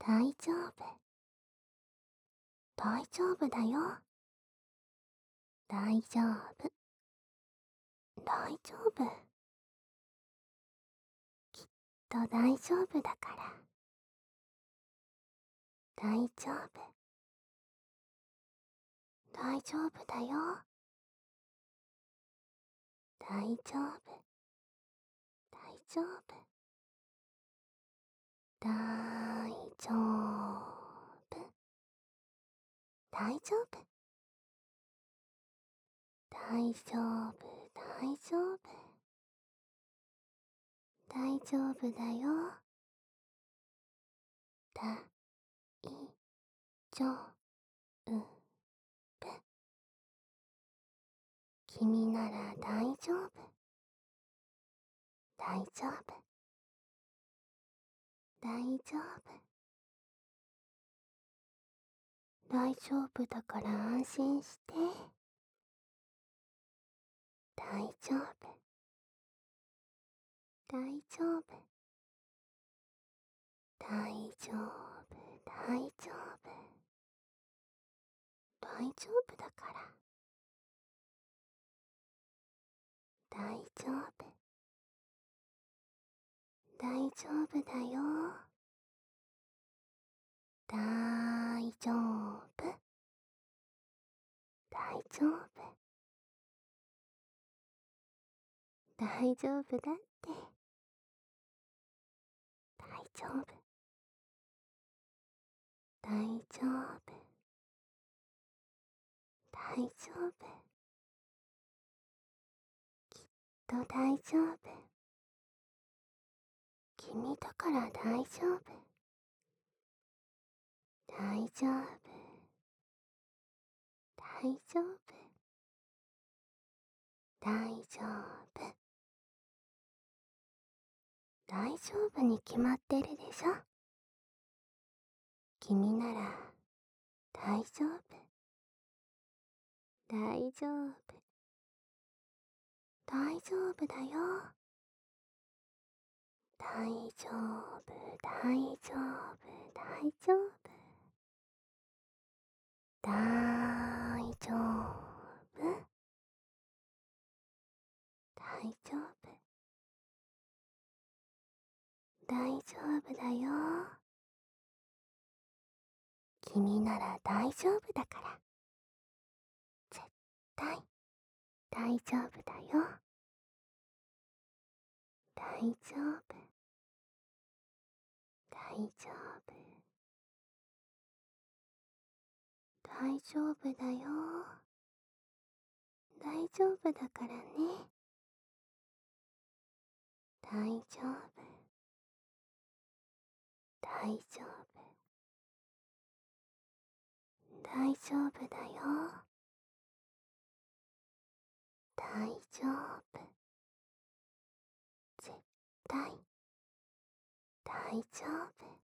大丈夫。大丈夫だよ。大丈夫。大丈夫。きっと大丈夫だから。大丈夫。大丈夫だよ。大丈夫。大丈夫。大丈夫。大丈夫。大丈夫。大丈夫。大丈夫だよ。大丈夫。君なら大丈夫。大丈夫。大丈夫。大丈夫だから安心して。大丈夫。大丈夫。大丈夫。大丈夫。大丈夫だから。大丈夫。大丈夫だよ。大丈夫。大丈夫。大丈夫だって。大丈夫。大丈夫。大丈夫。きっと大丈夫。君だから大丈夫。大丈夫。大丈夫。大丈夫。大丈夫に決まってるでしょ。君なら大丈夫。大丈夫。大丈夫だよ。大丈夫。大丈夫。大丈夫。大丈夫。大丈夫。大丈夫だよ。君なら大丈夫だから。絶対大丈夫だよ。大丈夫。大丈夫。大丈夫だよ。大丈夫だからね。大丈夫。大丈夫。大丈夫だよ。大丈夫。絶対大丈夫。